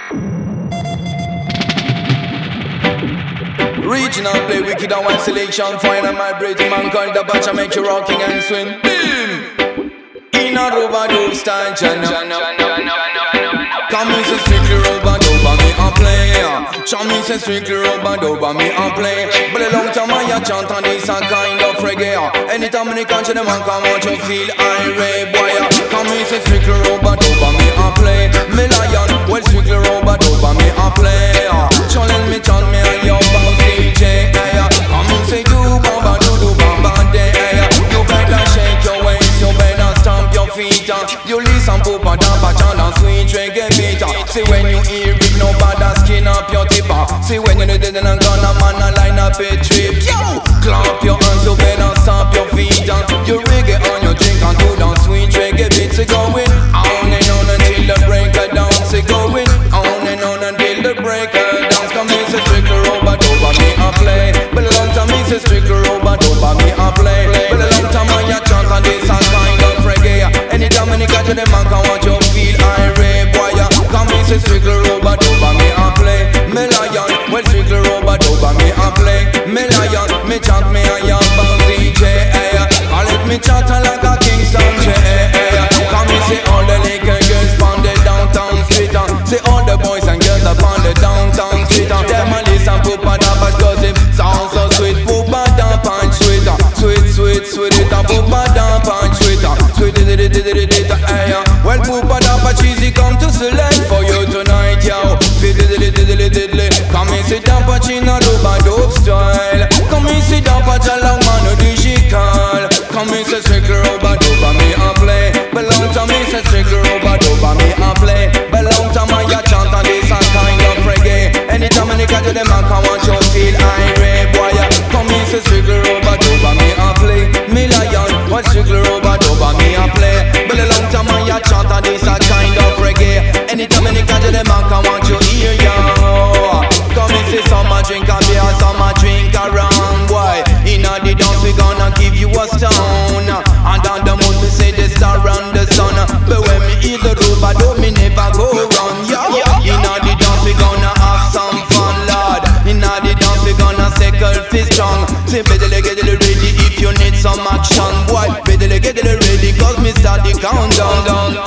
Regional play wicked and one selection. Final my breathing man called the batch. I make you rocking and swing. Boom! In a rubber style, come in say strictly rubber me a play. Show me say strictly rubber me a play. But a long time I chant and this a kind of reggae. Anytime I catch the man come out you feel irate boy. Come in say strictly rubber me a play. Me lion, well strictly rubber me a play. Challenge me chant me and your bounce DJ. Come in say do bamba day. You better shake your waist, you better stamp your feet. You listen to Papa chant and sweet reggae beat. See when you hear it, no bother skin up your tipper. See when you did and gonna man a line up a trip. Yo, clap your hands, you better stamp your feet. You reggae on your drink and do the sweet reggae beats. It going on and on until the break of dance. It going on and on until the break of dance. Come in, say strictly rubber me a play. But a long time me say strictly rubber me a play. But a long time I chant and this a kind of reggae. Anytime I catch the man can watch you feel irate boy. Come in, say strictly rubber me a play. Me lion, well strictly rubber me a play. Me lion, me chant me a young bounce DJ. Call it me chant like a Kingston J. Come in, say all the little girls on the downtown street. Say all the boys and girls up on the downtown street. Them a listen to Papa cause it sounds so sweet. Poopa da punch sweeter. Sweet it a Poopa da punch sweeter. Sweet it, well Poopa da punch cheesy come to select for you tonight, yo. Fiddly, come and sit down, Pachina dope style. Come and sit down, Pachala mano digital. Come and say strictly rubber me a play. Belong to me, say strictly rubber me a play. Belong to my chant and this a kind of reggae. Anytime I catch them, I can want you feel irate, boy. Come and say strictly rubber me a play. Me lion, what strictly rubber me a play. Belong to my chant and this a kind of reggae. Anytime I catch them, I can want you hear yo. Come and say some drink a beer, some drink a rum, boy. Inna the dance we gonna give you a stone. And on the moon we say the star and the sun. But when me eat the rubber me never go run, yo. Inna the dance we gonna have some fun, lad. Inna the dance we gonna circle fist strong. Say better get it ready if you need some action, boy. Better get it ready cause me start the countdown.